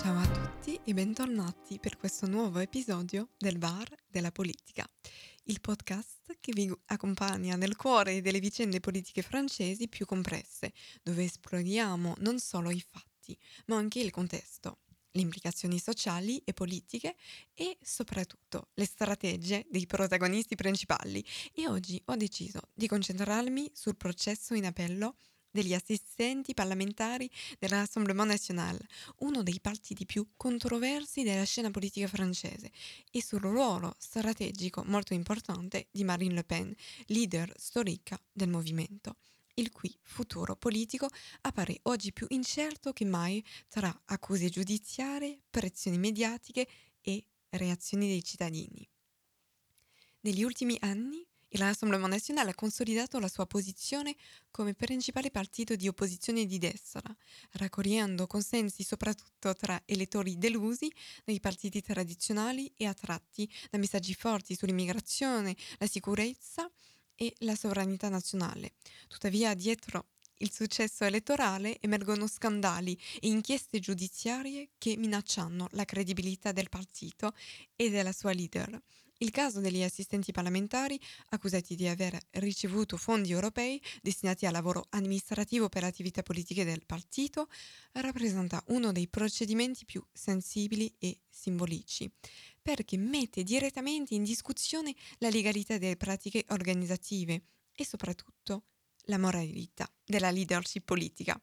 Ciao a tutti e bentornati per questo nuovo episodio del Bar della Politica, il podcast che vi accompagna nel cuore delle vicende politiche francesi più complesse, dove esploriamo non solo i fatti, ma anche il contesto, le implicazioni sociali e politiche e soprattutto le strategie dei protagonisti principali. E oggi ho deciso di concentrarmi sul processo in appello degli assistenti parlamentari del Rassemblement National, uno dei partiti più controversi della scena politica francese, e sul ruolo strategico molto importante di Marine Le Pen, leader storica del movimento, il cui futuro politico appare oggi più incerto che mai tra accuse giudiziarie, pressioni mediatiche e reazioni dei cittadini. Negli ultimi anni il Rassemblement National ha consolidato la sua posizione come principale partito di opposizione di destra, raccogliendo consensi soprattutto tra elettori delusi dai partiti tradizionali e attratti da messaggi forti sull'immigrazione, la sicurezza e la sovranità nazionale. Tuttavia, dietro il successo elettorale emergono scandali e inchieste giudiziarie che minacciano la credibilità del partito e della sua leader. Il caso degli assistenti parlamentari accusati di aver ricevuto fondi europei destinati al lavoro amministrativo per attività politiche del partito rappresenta uno dei procedimenti più sensibili e simbolici, perché mette direttamente in discussione la legalità delle pratiche organizzative e soprattutto la moralità della leadership politica.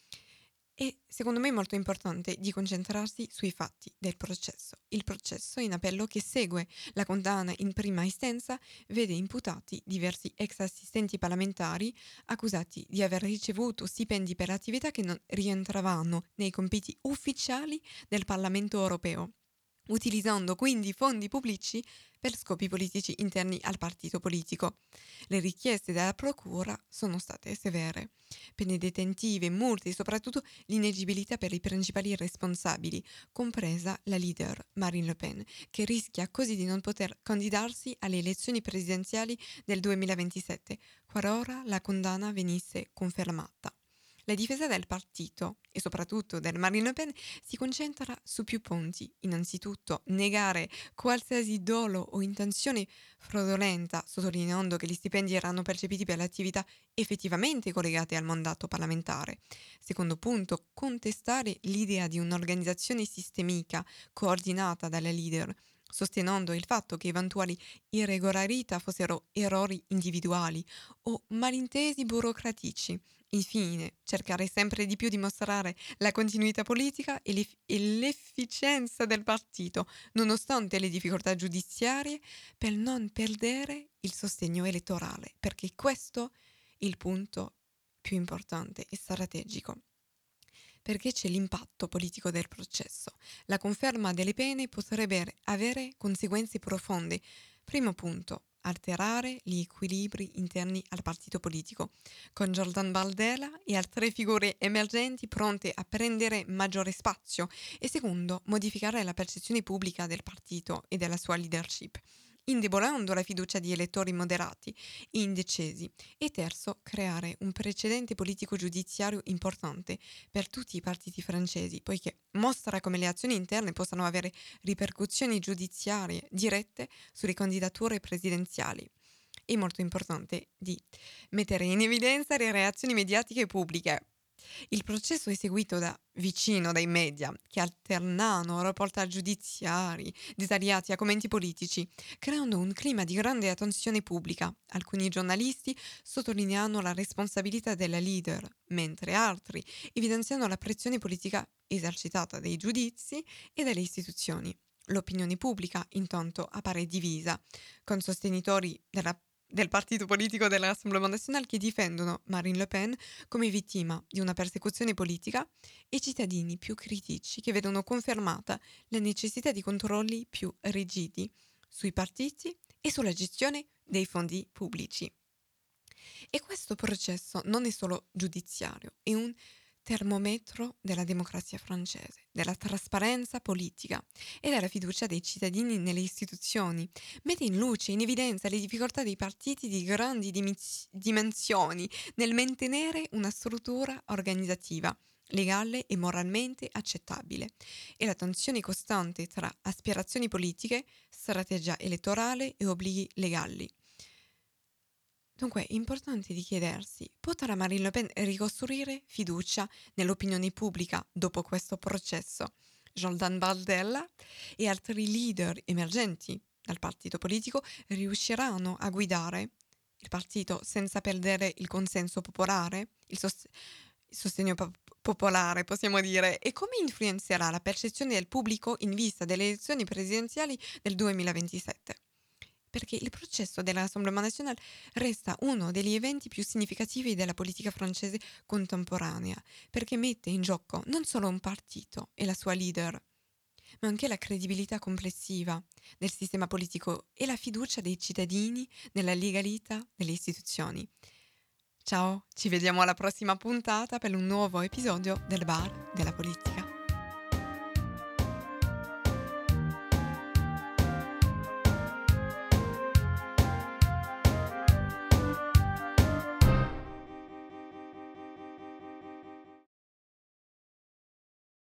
E secondo me è molto importante di concentrarsi sui fatti del processo. Il processo in appello che segue la condanna in prima istanza vede imputati diversi ex assistenti parlamentari accusati di aver ricevuto stipendi per attività che non rientravano nei compiti ufficiali del Parlamento europeo, utilizzando quindi fondi pubblici per scopi politici interni al partito politico. Le richieste della procura sono state severe: pene detentive, multe e soprattutto l'inegibilità per i principali responsabili, compresa la leader Marine Le Pen, che rischia così di non poter candidarsi alle elezioni presidenziali del 2027, qualora la condanna venisse confermata. La difesa del partito e soprattutto del Marine Le Pen si concentra su più punti. Innanzitutto, negare qualsiasi dolo o intenzione fraudolenta, sottolineando che gli stipendi erano percepiti per le attività effettivamente collegate al mandato parlamentare. Secondo punto, contestare l'idea di un'organizzazione sistemica coordinata dalla leader, sostenendo il fatto che eventuali irregolarità fossero errori individuali o malintesi burocratici. Infine, cercare sempre di più di mostrare la continuità politica e l'efficienza del partito, nonostante le difficoltà giudiziarie, per non perdere il sostegno elettorale, perché questo è il punto più importante e strategico. Perché c'è l'impatto politico del processo. La conferma delle pene potrebbe avere conseguenze profonde. Primo punto: alterare gli equilibri interni al partito politico, con Jordan Bardella e altre figure emergenti pronte a prendere maggiore spazio. E secondo, modificare la percezione pubblica del partito e della sua leadership, indebolendo la fiducia di elettori moderati e indecisi. E terzo, creare un precedente politico giudiziario importante per tutti i partiti francesi, poiché mostra come le azioni interne possano avere ripercussioni giudiziarie dirette sulle candidature presidenziali. È molto importante di mettere in evidenza le reazioni mediatiche pubbliche. Il processo è seguito da vicino dai media, che alternano reportage giudiziari dettagliati a commenti politici, creando un clima di grande attenzione pubblica. Alcuni giornalisti sottolineano la responsabilità della leader, mentre altri evidenziano la pressione politica esercitata dai giudizi e dalle istituzioni. L'opinione pubblica, intanto, appare divisa, con sostenitori del partito politico del Rassemblement National che difendono Marine Le Pen come vittima di una persecuzione politica e cittadini più critici che vedono confermata la necessità di controlli più rigidi sui partiti e sulla gestione dei fondi pubblici. E questo processo non è solo giudiziario, è un termometro della democrazia francese, della trasparenza politica e della fiducia dei cittadini nelle istituzioni. Mette in luce, in evidenza le difficoltà dei partiti di grandi dimensioni nel mantenere una struttura organizzativa legale e moralmente accettabile, e la tensione costante tra aspirazioni politiche, strategia elettorale e obblighi legali. Dunque è importante di chiedersi, potrà Marine Le Pen ricostruire fiducia nell'opinione pubblica dopo questo processo? Jordan Bardella e altri leader emergenti dal partito politico riusciranno a guidare il partito senza perdere il consenso popolare, il sostegno popolare, possiamo dire, e come influenzerà la percezione del pubblico in vista delle elezioni presidenziali del 2027? Perché il processo della Rassemblement National resta uno degli eventi più significativi della politica francese contemporanea, perché mette in gioco non solo un partito e la sua leader, ma anche la credibilità complessiva del sistema politico e la fiducia dei cittadini nella legalità delle istituzioni. Ciao, ci vediamo alla prossima puntata per un nuovo episodio del Bar della Politica.